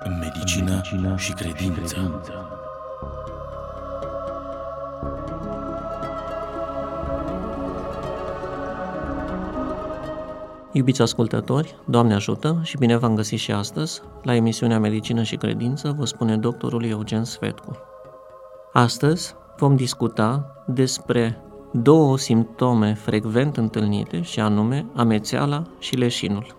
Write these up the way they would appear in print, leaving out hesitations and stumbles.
medicină și credință. Iubiți ascultători, Doamne ajută și bine v-am găsit și astăzi la emisiunea Medicină și Credință, vă spune doctorul Eugen Svetcu. Astăzi vom discuta despre două simptome frecvent întâlnite și anume amețeala și leșinul.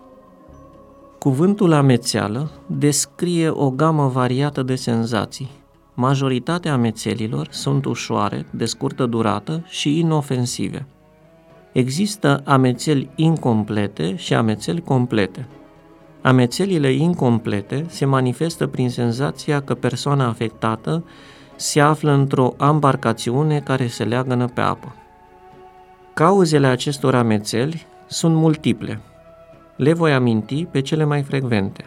Cuvântul amețeală descrie o gamă variată de senzații. Majoritatea amețelilor sunt ușoare, de scurtă durată și inofensive. Există amețeli incomplete și amețeli complete. Amețelile incomplete se manifestă prin senzația că persoana afectată se află într-o ambarcațiune care se leagănă pe apă. Cauzele acestor amețeli sunt multiple. Le voi aminti pe cele mai frecvente.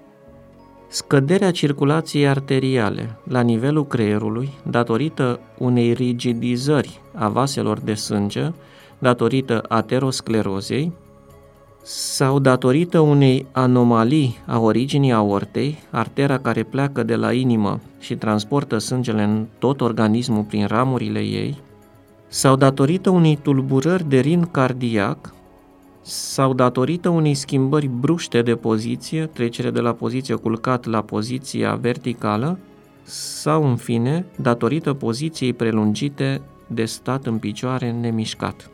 Scăderea circulației arteriale la nivelul creierului datorită unei rigidizări a vaselor de sânge, datorită aterosclerozei sau datorită unei anomalii a originii aortei, artera care pleacă de la inimă și transportă sângele în tot organismul prin ramurile ei, sau datorită unei tulburări de ritm cardiac, sau datorită unei schimbări bruște de poziție, trecere de la poziție culcat la poziția verticală, sau, în fine, datorită poziției prelungite de stat în picioare nemișcat.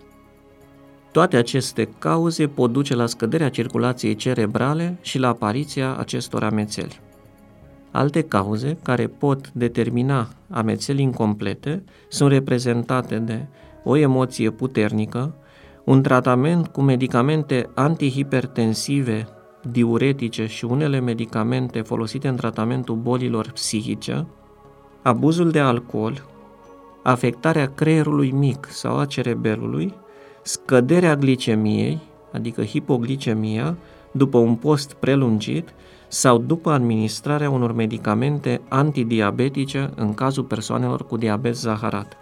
Toate aceste cauze pot duce la scăderea circulației cerebrale și la apariția acestor amețeli. Alte cauze care pot determina amețeli incomplete sunt reprezentate de o emoție puternică, un tratament cu medicamente antihipertensive, diuretice și unele medicamente folosite în tratamentul bolilor psihice, abuzul de alcool, afectarea creierului mic sau a cerebelului, scăderea glicemiei, adică hipoglicemia, după un post prelungit sau după administrarea unor medicamente antidiabetice în cazul persoanelor cu diabet zaharat.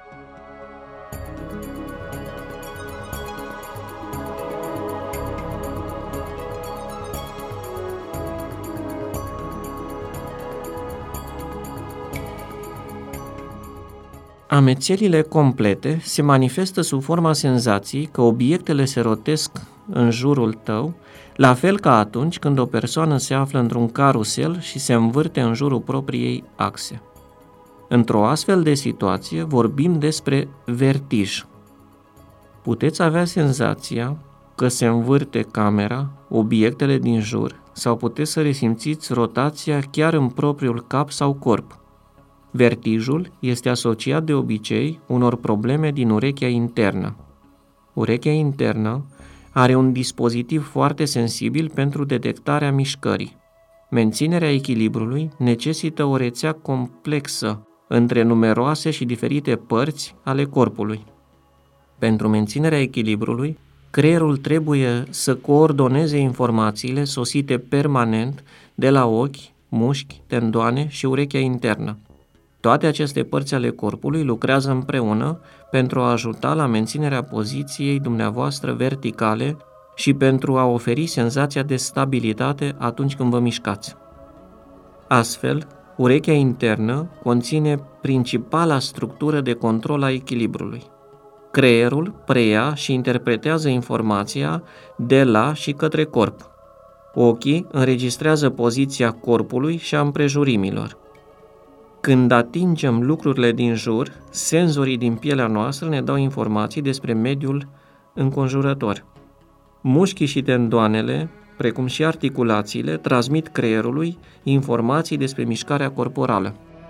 Amețelile complete se manifestă sub forma senzației că obiectele se rotesc în jurul tău, la fel ca atunci când o persoană se află într-un carusel și se învârte în jurul propriei axe. Într-o astfel de situație vorbim despre vertij. Puteți avea senzația că se învârte camera, obiectele din jur, sau puteți să resimțiți rotația chiar în propriul cap sau corp. Vertijul este asociat de obicei unor probleme din urechea internă. Urechea internă are un dispozitiv foarte sensibil pentru detectarea mișcării. Menținerea echilibrului necesită o rețea complexă între numeroase și diferite părți ale corpului. Pentru menținerea echilibrului, creierul trebuie să coordoneze informațiile sosite permanent de la ochi, mușchi, tendoane și urechea internă. Toate aceste părți ale corpului lucrează împreună pentru a ajuta la menținerea poziției dumneavoastră verticale și pentru a oferi senzația de stabilitate atunci când vă mișcați. Astfel, urechea internă conține principala structură de control a echilibrului. Creierul preia și interpretează informația de la și către corp. Ochii înregistrează poziția corpului și a împrejurimilor. Când atingem lucrurile din jur, senzorii din pielea noastră ne dau informații despre mediul înconjurător. Mușchii și tendoanele, precum și articulațiile, transmit creierului informații despre mișcarea corporală.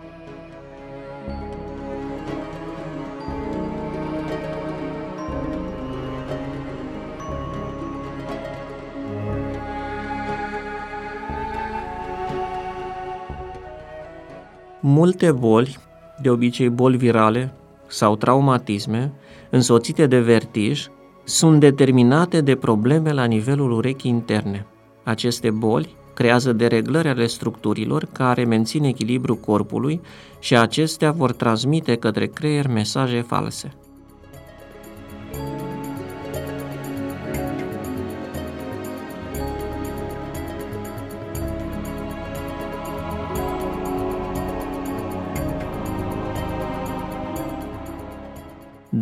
Multe boli, de obicei boli virale sau traumatisme, însoțite de vertij, sunt determinate de probleme la nivelul urechii interne. Aceste boli creează dereglări ale structurilor care mențin echilibrul corpului și acestea vor transmite către creier mesaje false.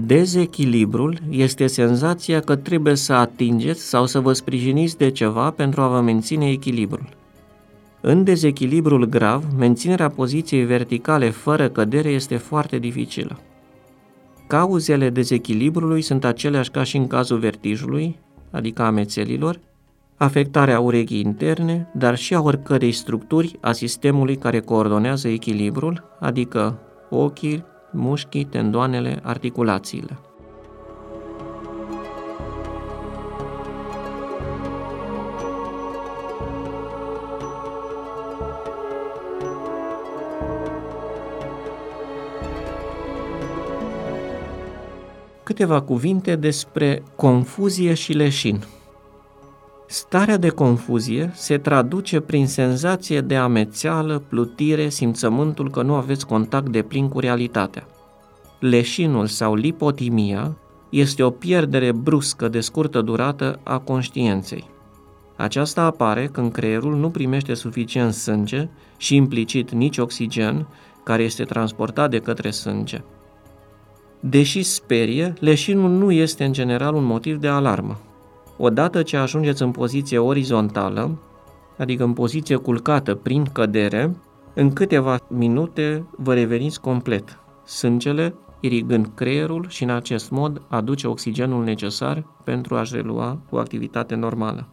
Dezechilibrul este senzația că trebuie să atingeți sau să vă sprijiniți de ceva pentru a vă menține echilibrul. În dezechilibrul grav, menținerea poziției verticale fără cădere este foarte dificilă. Cauzele dezechilibrului sunt aceleași ca și în cazul vertijului, adică a mețelilor, afectarea urechii interne, dar și a oricărei structuri a sistemului care coordonează echilibrul, adică ochii, mușchii, tendoanele, articulațiile. Câteva cuvinte despre confuzie și leșin. Starea de confuzie se traduce prin senzație de amețeală, plutire, simțământul că nu aveți contact deplin cu realitatea. Leșinul sau lipotimia este o pierdere bruscă de scurtă durată a conștiinței. Aceasta apare când creierul nu primește suficient sânge și implicit nici oxigen, care este transportat de către sânge. Deși sperie, leșinul nu este în general un motiv de alarmă. Odată ce ajungeți în poziție orizontală, adică în poziție culcată prin cădere, în câteva minute vă reveniți complet, sângele irigând creierul și în acest mod aduce oxigenul necesar pentru a-și relua o activitate normală.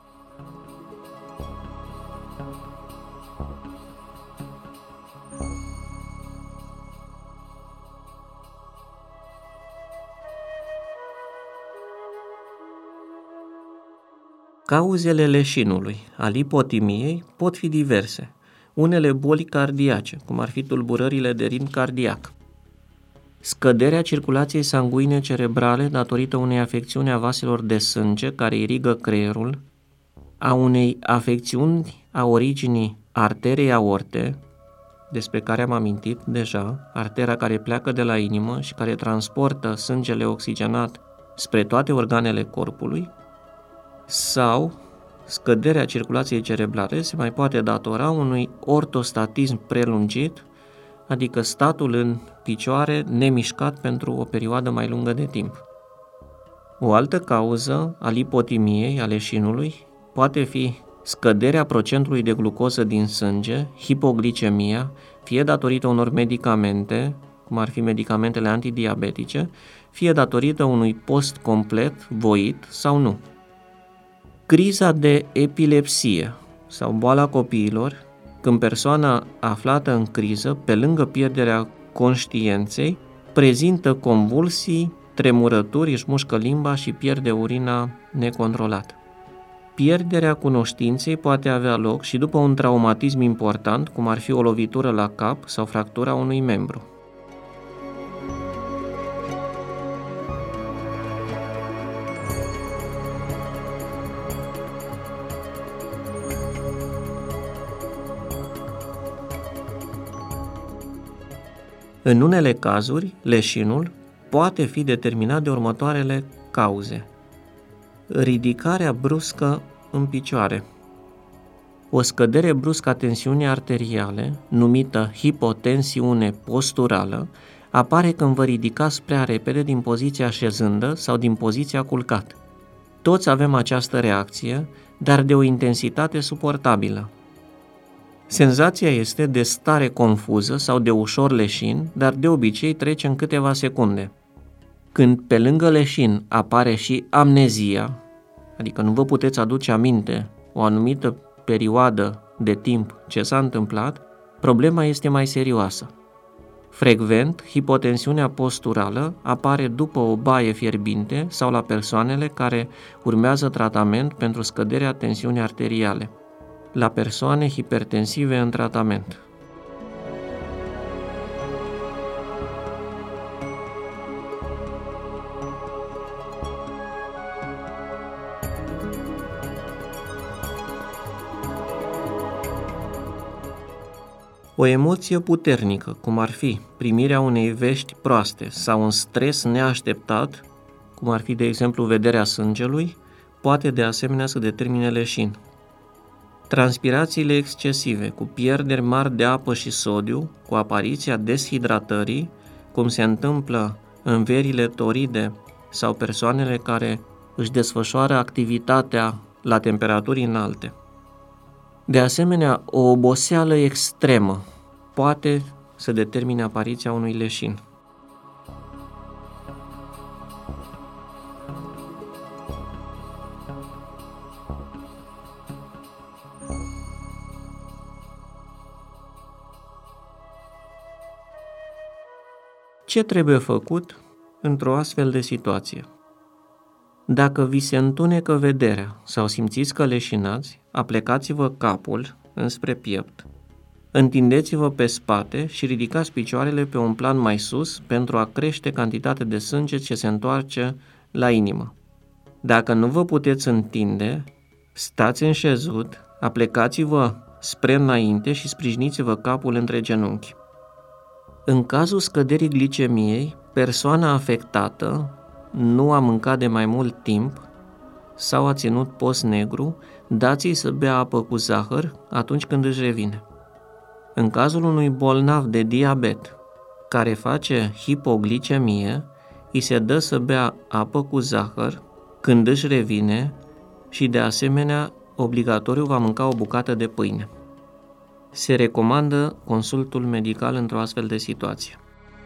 Cauzele leșinului, a lipotimiei, pot fi diverse. Unele boli cardiace, cum ar fi tulburările de ritm cardiac. Scăderea circulației sanguine cerebrale datorită unei afecțiuni a vaselor de sânge care irigă creierul, a unei afecțiuni a originii arterei aorte, despre care am amintit deja, artera care pleacă de la inimă și care transportă sângele oxigenat spre toate organele corpului, sau scăderea circulației cerebrale se mai poate datora unui ortostatism prelungit, adică statul în picioare nemișcat pentru o perioadă mai lungă de timp. O altă cauză a lipotimiei, a leșinului, poate fi scăderea procentului de glucoză din sânge, hipoglicemia, fie datorită unor medicamente, cum ar fi medicamentele antidiabetice, fie datorită unui post complet, voit sau nu. Criza de epilepsie sau boala copiilor, când persoana aflată în criză, pe lângă pierderea conștiinței, prezintă convulsii, tremurături, își mușcă limba și pierde urina necontrolat. Pierderea cunoștinței poate avea loc și după un traumatism important, cum ar fi o lovitură la cap sau fractura unui membru. În unele cazuri, leșinul poate fi determinat de următoarele cauze. Ridicarea bruscă în picioare. O scădere bruscă a tensiunii arteriale, numită hipotensiune posturală, apare când vă ridicați prea repede din poziția șezândă sau din poziția culcat. Toți avem această reacție, dar de o intensitate suportabilă. Senzația este de stare confuză sau de ușor leșin, dar de obicei trece în câteva secunde. Când pe lângă leșin apare și amnezia, adică nu vă puteți aduce aminte o anumită perioadă de timp ce s-a întâmplat, problema este mai serioasă. Frecvent, hipotensiunea posturală apare după o baie fierbinte sau la persoanele care urmează tratament pentru scăderea tensiunii arteriale, la persoane hipertensive în tratament. O emoție puternică, cum ar fi primirea unei vești proaste sau un stres neașteptat, cum ar fi, de exemplu, vederea sângelui, poate de asemenea să determine leșin. Transpirațiile excesive, cu pierderi mari de apă și sodiu, cu apariția deshidratării, cum se întâmplă învierile toride sau persoanele care își desfășoară activitatea la temperaturi înalte. De asemenea, o oboseală extremă poate să determine apariția unui leșin. Ce trebuie făcut într-o astfel de situație? Dacă vi se întunecă vederea sau simțiți că leșinați, aplecați-vă capul înspre piept, întindeți-vă pe spate și ridicați picioarele pe un plan mai sus pentru a crește cantitatea de sânge ce se întoarce la inimă. Dacă nu vă puteți întinde, stați înșezut, aplecați-vă spre înainte și sprijiniți-vă capul între genunchi. În cazul scăderii glicemiei, persoana afectată nu a mâncat de mai mult timp sau a ținut post negru, dați-i să bea apă cu zahăr atunci când își revine. În cazul unui bolnav de diabet care face hipoglicemie, îi se dă să bea apă cu zahăr când își revine și de asemenea obligatoriu va mânca o bucată de pâine. Se recomandă consultul medical într-o astfel de situație.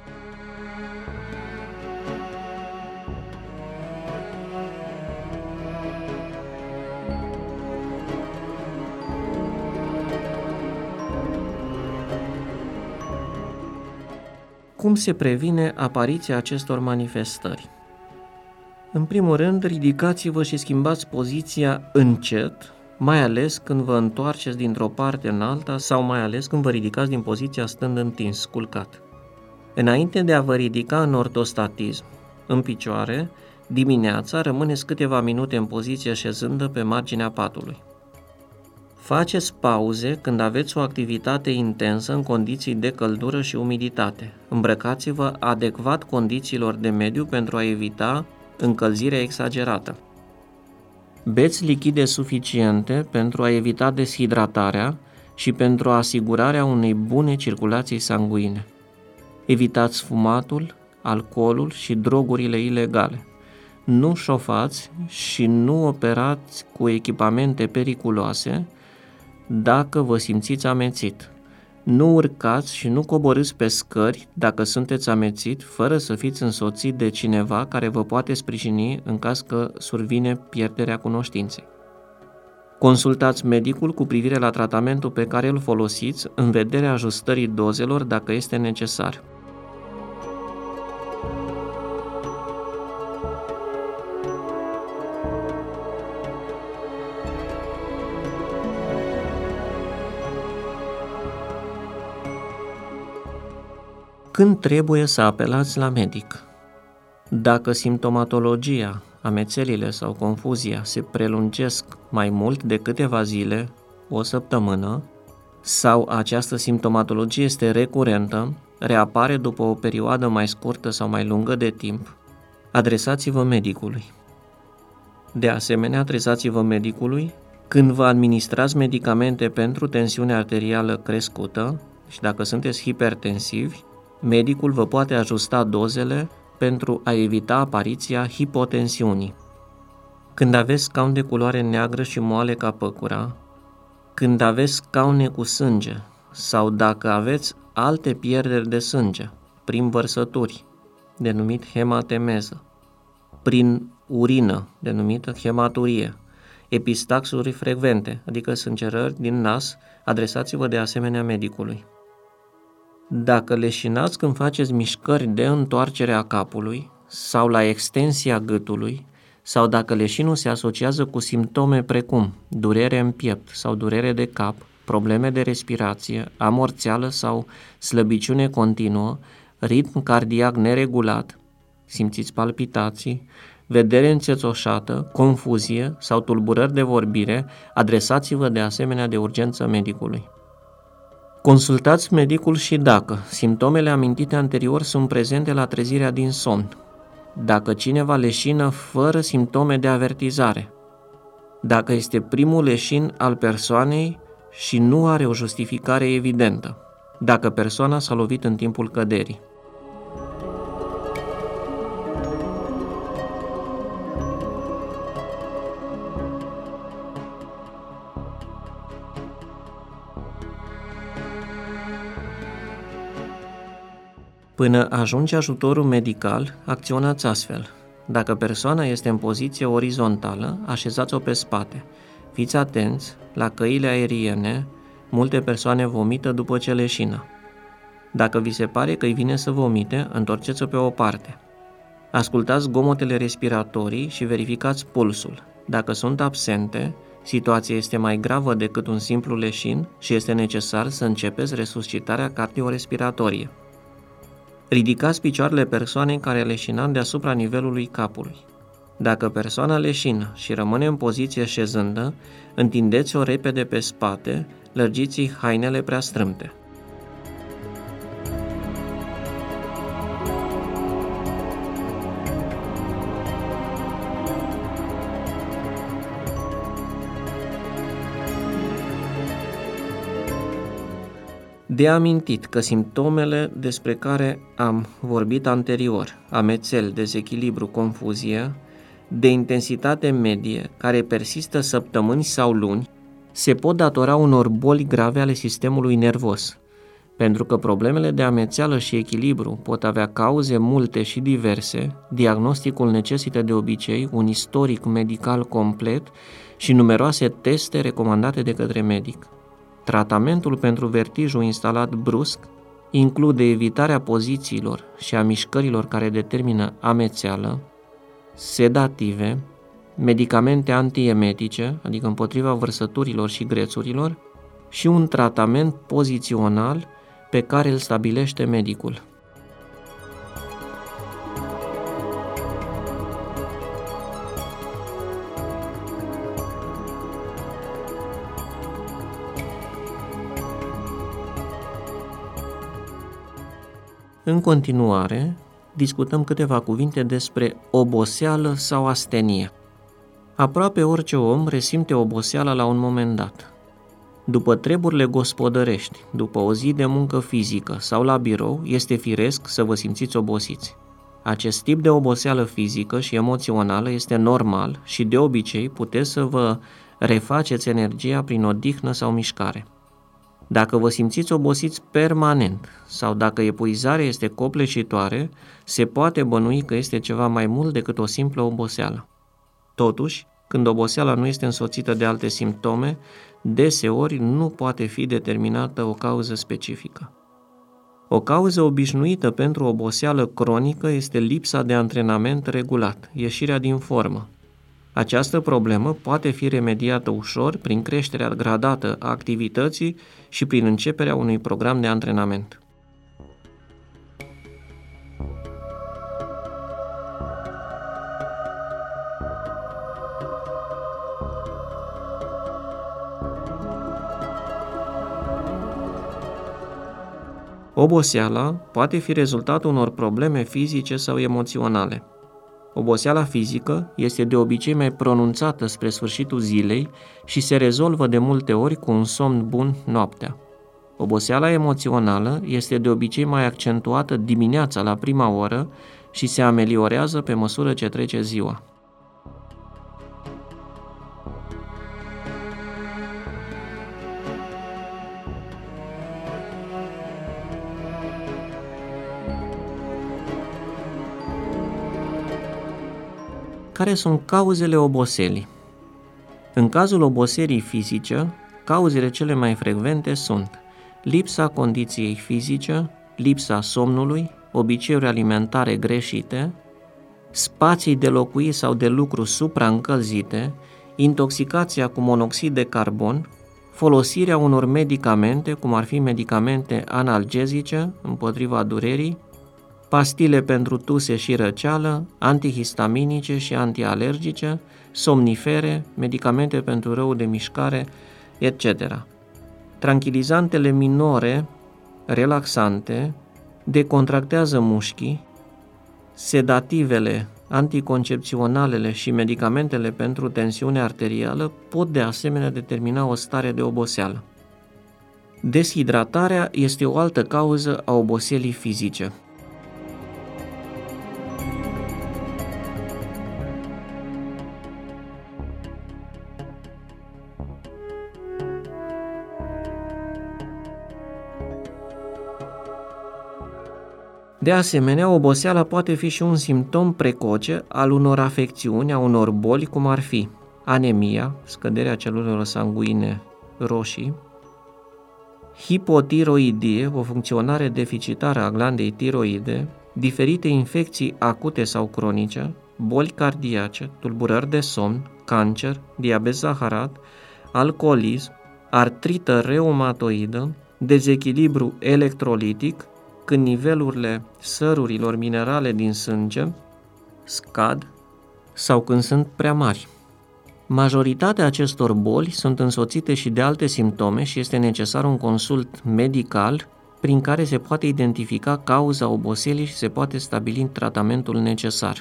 Cum se previne apariția acestor manifestări? În primul rând, ridicați-vă și schimbați poziția încet, mai ales când vă întoarceți dintr-o parte în alta sau mai ales când vă ridicați din poziția stând întins, culcat. Înainte de a vă ridica în ortostatism, în picioare, dimineața rămâneți câteva minute în poziție șezândă pe marginea patului. Faceți pauze când aveți o activitate intensă în condiții de căldură și umiditate. Îmbrăcați-vă adecvat condițiilor de mediu pentru a evita încălzirea exagerată. Beți lichide suficiente pentru a evita deshidratarea și pentru asigurarea unei bune circulații sanguine. Evitați fumatul, alcoolul și drogurile ilegale. Nu șofați și nu operați cu echipamente periculoase dacă vă simțiți amețit. Nu urcați și nu coborâți pe scări dacă sunteți amețit, fără să fiți însoțit de cineva care vă poate sprijini în caz că survine pierderea cunoștinței. Consultați medicul cu privire la tratamentul pe care îl folosiți în vederea ajustării dozelor dacă este necesar. Când trebuie să apelați la medic? Dacă simptomatologia, amețelile sau confuzia se prelungesc mai mult de câteva zile, o săptămână, sau această simptomatologie este recurentă, reapare după o perioadă mai scurtă sau mai lungă de timp, adresați-vă medicului. De asemenea, adresați-vă medicului când vă administrați medicamente pentru tensiune arterială crescută și dacă sunteți hipertensivi, medicul vă poate ajusta dozele pentru a evita apariția hipotensiunii. Când aveți scaun de culoare neagră și moale ca păcura, când aveți scaune cu sânge sau dacă aveți alte pierderi de sânge, prin vărsături, denumit hematemeză, prin urină, denumită hematurie, epistaxuri frecvente, adică sângerări din nas, adresați-vă de asemenea medicului. Dacă leșinați când faceți mișcări de întoarcere a capului sau la extensia gâtului, sau dacă leșinul se asociază cu simptome precum durere în piept sau durere de cap, probleme de respirație, amorțeală sau slăbiciune continuă, ritm cardiac neregulat, simțiți palpitații, vedere înțețoșată, confuzie sau tulburări de vorbire, adresați-vă de asemenea de urgență medicului. Consultați medicul și dacă simptomele amintite anterior sunt prezente la trezirea din somn, dacă cineva leșină fără simptome de avertizare, dacă este primul leșin al persoanei și nu are o justificare evidentă, dacă persoana s-a lovit în timpul căderii. Până ajunge ajutorul medical, acționați astfel. Dacă persoana este în poziție orizontală, așezați-o pe spate. Fiți atenți, la căile aeriene, multe persoane vomită după ce leșină. Dacă vi se pare că îi vine să vomite, întorceți-o pe o parte. Ascultați zgomotele respiratorii și verificați pulsul. Dacă sunt absente, situația este mai gravă decât un simplu leșin și este necesar să începeți resuscitarea cardiorespiratorie. Ridicați picioarele persoanei care leșina deasupra nivelului capului. Dacă persoana leșină și rămâne în poziție șezândă, întindeți-o repede pe spate, lărgiți-i hainele prea strâmte. De amintit că simptomele despre care am vorbit anterior, amețel, dezechilibru, confuzie, de intensitate medie, care persistă săptămâni sau luni, se pot datora unor boli grave ale sistemului nervos. Pentru că problemele de amețeală și echilibru pot avea cauze multe și diverse, diagnosticul necesită de obicei un istoric medical complet și numeroase teste recomandate de către medic. Tratamentul pentru vertijul instalat brusc include evitarea pozițiilor și a mișcărilor care determină amețeală, sedative, medicamente antiemetice, adică împotriva vărsăturilor și grețurilor, și un tratament pozițional pe care îl stabilește medicul. În continuare, discutăm câteva cuvinte despre oboseală sau astenie. Aproape orice om resimte oboseala la un moment dat. După treburile gospodărești, după o zi de muncă fizică sau la birou, este firesc să vă simțiți obosiți. Acest tip de oboseală fizică și emoțională este normal și de obicei puteți să vă refaceți energia prin odihnă sau mișcare. Dacă vă simțiți obosiți permanent sau dacă epuizarea este copleșitoare, se poate bănui că este ceva mai mult decât o simplă oboseală. Totuși, când oboseala nu este însoțită de alte simptome, deseori nu poate fi determinată o cauză specifică. O cauză obișnuită pentru oboseală cronică este lipsa de antrenament regulat, ieșirea din formă. Această problemă poate fi remediată ușor prin creșterea gradată a activității și prin începerea unui program de antrenament. Oboseala poate fi rezultatul unor probleme fizice sau emoționale. Oboseala fizică este de obicei mai pronunțată spre sfârșitul zilei și se rezolvă de multe ori cu un somn bun noaptea. Oboseala emoțională este de obicei mai accentuată dimineața la prima oră și se ameliorează pe măsură ce trece ziua. Care sunt cauzele oboselii? În cazul oboselii fizice, cauzele cele mai frecvente sunt lipsa condiției fizice, lipsa somnului, obiceiuri alimentare greșite, spații de locuit sau de lucru supraîncălzite, intoxicația cu monoxid de carbon, folosirea unor medicamente, cum ar fi medicamente analgezice împotriva durerii, pastile pentru tuse și răceală, antihistaminice și antialergice, somnifere, medicamente pentru rău de mișcare, etc. Tranquilizantele minore, relaxante, decontractează mușchii, sedativele, anticoncepționalele și medicamentele pentru tensiune arterială pot de asemenea determina o stare de oboseală. Deshidratarea este o altă cauză a oboselii fizice. De asemenea, oboseala poate fi și un simptom precoce al unor afecțiuni, a unor boli, cum ar fi anemia, scăderea celulelor sanguine roșii, hipotiroidie, o funcționare deficitară a glandei tiroide, diferite infecții acute sau cronice, boli cardiace, tulburări de somn, cancer, diabet zaharat, alcoolism, artrită reumatoidă, dezechilibru electrolitic, când nivelurile sărurilor minerale din sânge scad sau când sunt prea mari. Majoritatea acestor boli sunt însoțite și de alte simptome și este necesar un consult medical prin care se poate identifica cauza oboselii și se poate stabili tratamentul necesar.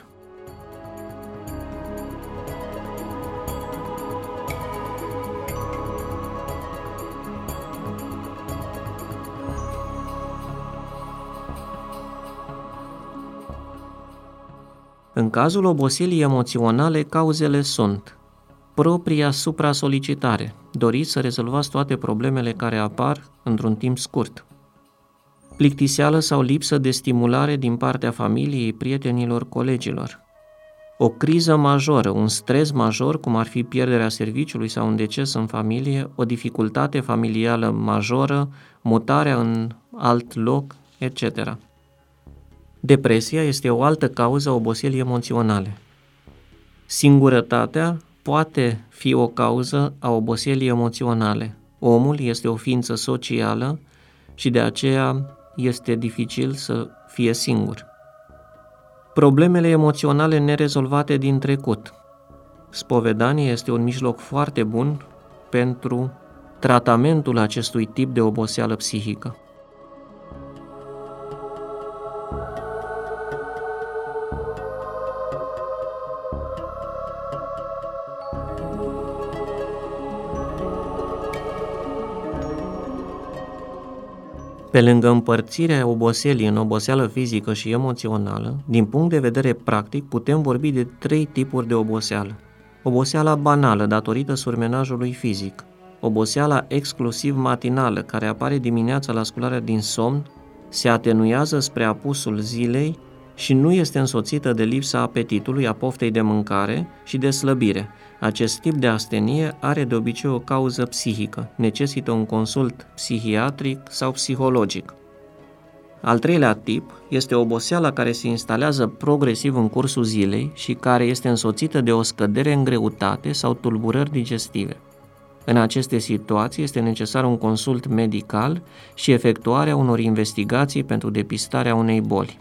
În cazul oboselii emoționale, cauzele sunt propria supra-solicitare, doriți să rezolvați toate problemele care apar într-un timp scurt, plictiseală sau lipsă de stimulare din partea familiei, prietenilor, colegilor, o criză majoră, un stres major, cum ar fi pierderea serviciului sau un deces în familie, o dificultate familială majoră, mutarea în alt loc, etc. Depresia este o altă cauză a oboselii emoționale. Singurătatea poate fi o cauză a oboselii emoționale. Omul este o ființă socială și de aceea este dificil să fie singur. Problemele emoționale nerezolvate din trecut. Spovedania este un mijloc foarte bun pentru tratamentul acestui tip de oboseală psihică. Pe lângă împărțirea oboselii în oboseală fizică și emoțională, din punct de vedere practic, putem vorbi de 3 tipuri de oboseală. Oboseala banală, datorită surmenajului fizic. Oboseala exclusiv matinală, care apare dimineața la scularea din somn, se atenuează spre apusul zilei și nu este însoțită de lipsa apetitului, a poftei de mâncare și de slăbire. Acest tip de astenie are de obicei o cauză psihică, necesită un consult psihiatric sau psihologic. Al 3-lea tip este oboseala care se instalează progresiv în cursul zilei și care este însoțită de o scădere în greutate sau tulburări digestive. În aceste situații este necesar un consult medical și efectuarea unor investigații pentru depistarea unei boli.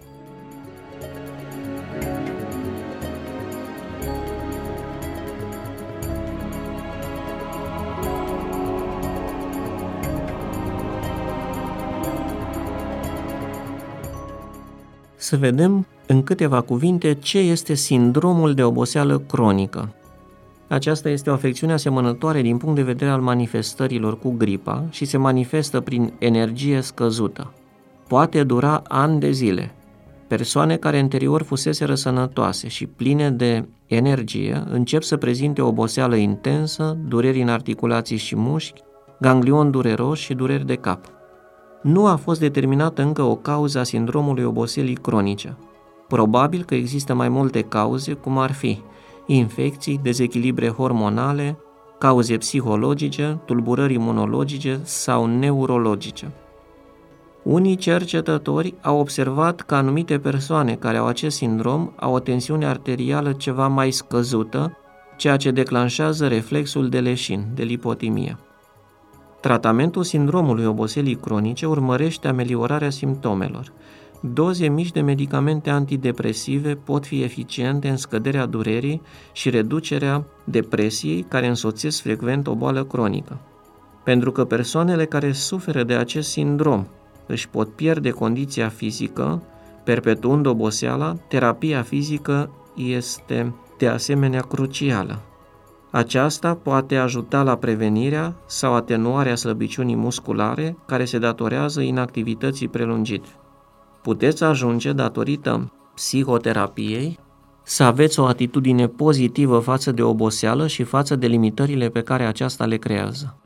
Să vedem în câteva cuvinte ce este sindromul de oboseală cronică. Aceasta este o afecțiune asemănătoare din punct de vedere al manifestărilor cu gripa și se manifestă prin energie scăzută. Poate dura ani de zile. Persoane care anterior fuseseră sănătoase și pline de energie încep să prezinte oboseală intensă, dureri în articulații și mușchi, ganglion dureros și dureri de cap. Nu a fost determinată încă o cauză a sindromului oboselii cronice. Probabil că există mai multe cauze, cum ar fi infecții, dezechilibre hormonale, cauze psihologice, tulburări imunologice sau neurologice. Unii cercetători au observat că anumite persoane care au acest sindrom au o tensiune arterială ceva mai scăzută, ceea ce declanșează reflexul de leșin, de lipotimie. Tratamentul sindromului oboselii cronice urmărește ameliorarea simptomelor. Doze mici de medicamente antidepresive pot fi eficiente în scăderea durerii și reducerea depresiei care însoțesc frecvent o boală cronică. Pentru că persoanele care suferă de acest sindrom își pot pierde condiția fizică, perpetuând oboseala, terapia fizică este de asemenea crucială. Aceasta poate ajuta la prevenirea sau atenuarea slăbiciunii musculare care se datorează inactivității prelungite. Puteți ajunge, datorită psihoterapiei, să aveți o atitudine pozitivă față de oboseală și față de limitările pe care aceasta le creează.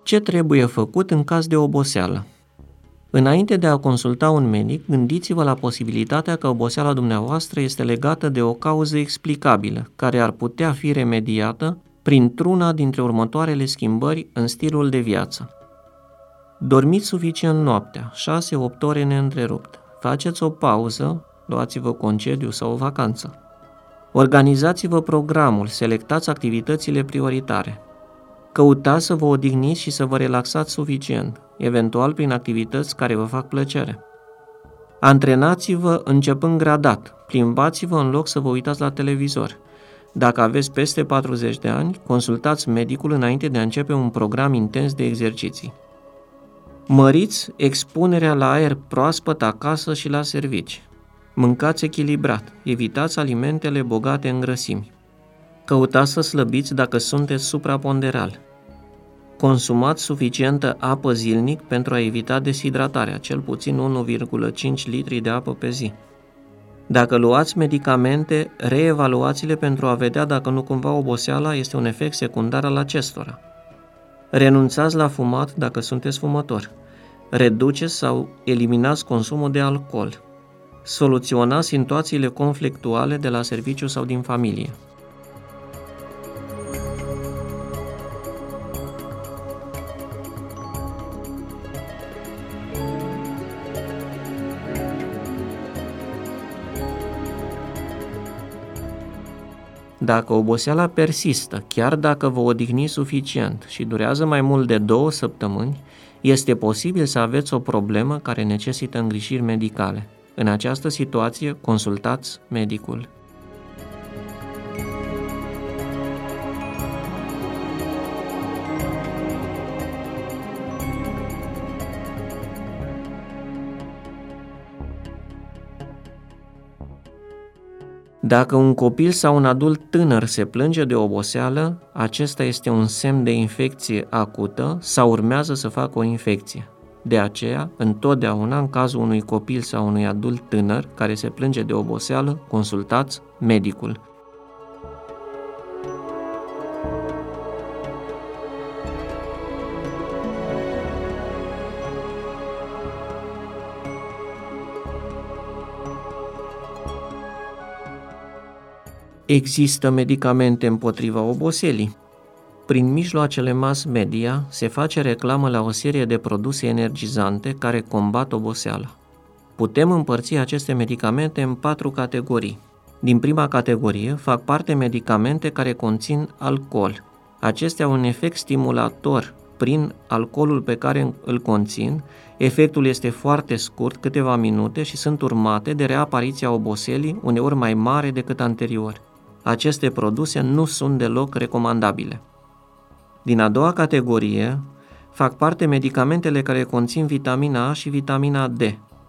Ce trebuie făcut în caz de oboseală? Înainte de a consulta un medic, gândiți-vă la posibilitatea că oboseala dumneavoastră este legată de o cauză explicabilă, care ar putea fi remediată printr-una dintre următoarele schimbări în stilul de viață. Dormiți suficient noaptea, 6-8 ore neîntrerupt. Faceți o pauză, luați-vă concediu sau o vacanță. Organizați-vă programul, selectați activitățile prioritare. Căutați să vă odihniți și să vă relaxați suficient, eventual prin activități care vă fac plăcere. Antrenați-vă începând gradat, plimbați-vă în loc să vă uitați la televizor. Dacă aveți peste 40 de ani, consultați medicul înainte de a începe un program intens de exerciții. Măriți expunerea la aer proaspăt acasă și la servici. Mâncați echilibrat, evitați alimentele bogate în grăsimi. Căutați să slăbiți dacă sunteți supraponderal. Consumați suficientă apă zilnic pentru a evita deshidratarea, cel puțin 1,5 litri de apă pe zi. Dacă luați medicamente, reevaluați-le pentru a vedea dacă nu cumva oboseala este un efect secundar al acestora. Renunțați la fumat dacă sunteți fumător. Reduceți sau eliminați consumul de alcool. Soluționați situațiile conflictuale de la serviciu sau din familie. Dacă oboseala persistă, chiar dacă vă odihniți suficient și durează mai mult de 2 săptămâni, este posibil să aveți o problemă care necesită îngrijiri medicale. În această situație, consultați medicul. Dacă un copil sau un adult tânăr se plânge de oboseală, acesta este un semn de infecție acută sau urmează să facă o infecție. De aceea, întotdeauna, în cazul unui copil sau unui adult tânăr care se plânge de oboseală, consultați medicul. Există medicamente împotriva oboselii. Prin mijloacele mass media se face reclamă la o serie de produse energizante care combat oboseala. Putem împărți aceste medicamente în 4 categorii. Din prima categorie fac parte medicamente care conțin alcool. Acestea au un efect stimulator prin alcoolul pe care îl conțin. Efectul este foarte scurt, câteva minute, și sunt urmate de reapariția oboselii, uneori mai mare decât anterior. Aceste produse nu sunt deloc recomandabile. Din a doua categorie fac parte medicamentele care conțin vitamina A și vitamina D.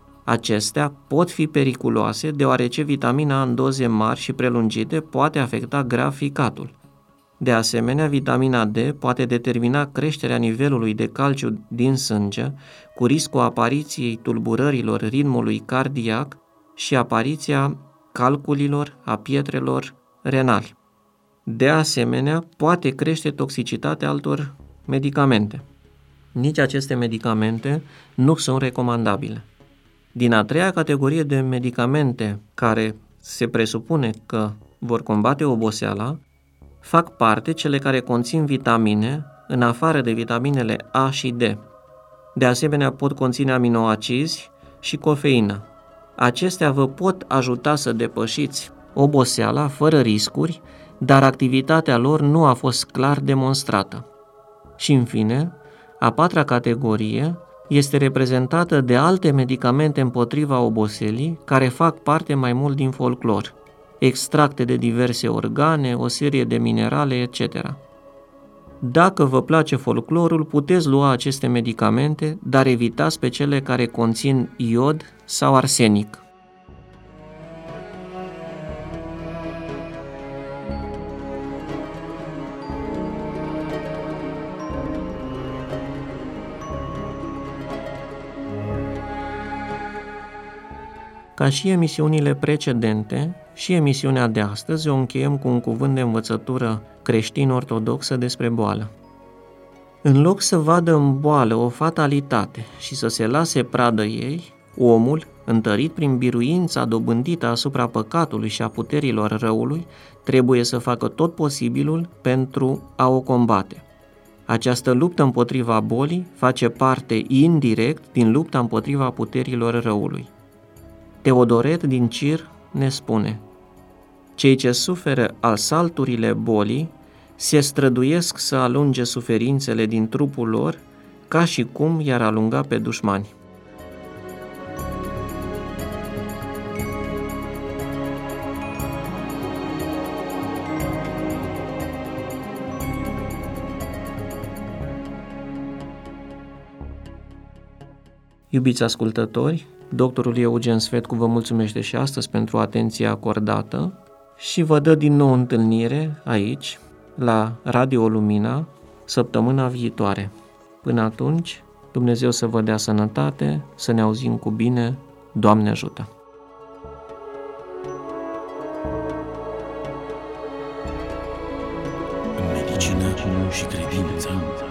Acestea pot fi periculoase deoarece vitamina A în doze mari și prelungite poate afecta grav ficatul. De asemenea, vitamina D poate determina creșterea nivelului de calciu din sânge, cu riscul apariției tulburărilor ritmului cardiac și apariția calculilor, a pietrelor renali. De asemenea, poate crește toxicitatea altor medicamente. Nici aceste medicamente nu sunt recomandabile. Din a treia categorie de medicamente care se presupune că vor combate oboseala, fac parte cele care conțin vitamine, în afară de vitaminele A și D. De asemenea, pot conține aminoacizi și cofeină. Acestea vă pot ajuta să depășiți oboseala fără riscuri, dar activitatea lor nu a fost clar demonstrată. Și în fine, a patra categorie este reprezentată de alte medicamente împotriva oboselii care fac parte mai mult din folclor, extracte de diverse organe, o serie de minerale, etc. Dacă vă place folclorul, puteți lua aceste medicamente, dar evitați pe cele care conțin iod sau arsenic. Ca și emisiunile precedente, și emisiunea de astăzi o încheiem cu un cuvânt de învățătură creștin-ortodoxă despre boală. În loc să vadă în boală o fatalitate și să se lase pradă ei, omul, întărit prin biruința dobândită asupra păcatului și a puterilor răului, trebuie să facă tot posibilul pentru a o combate. Această luptă împotriva bolii face parte indirect din lupta împotriva puterilor răului. Teodoret din Cir ne spune: cei ce suferă asalturile bolii se străduiesc să alunge suferințele din trupul lor ca și cum i-ar alunga pe dușmani. Iubiți ascultători, doctorul Eugen Svetcu vă mulțumește și astăzi pentru atenția acordată și vă dă din nou întâlnire aici, la Radio Lumina, săptămâna viitoare. Până atunci, Dumnezeu să vă dea sănătate, să ne auzim cu bine, Doamne ajută! Medicină și credință.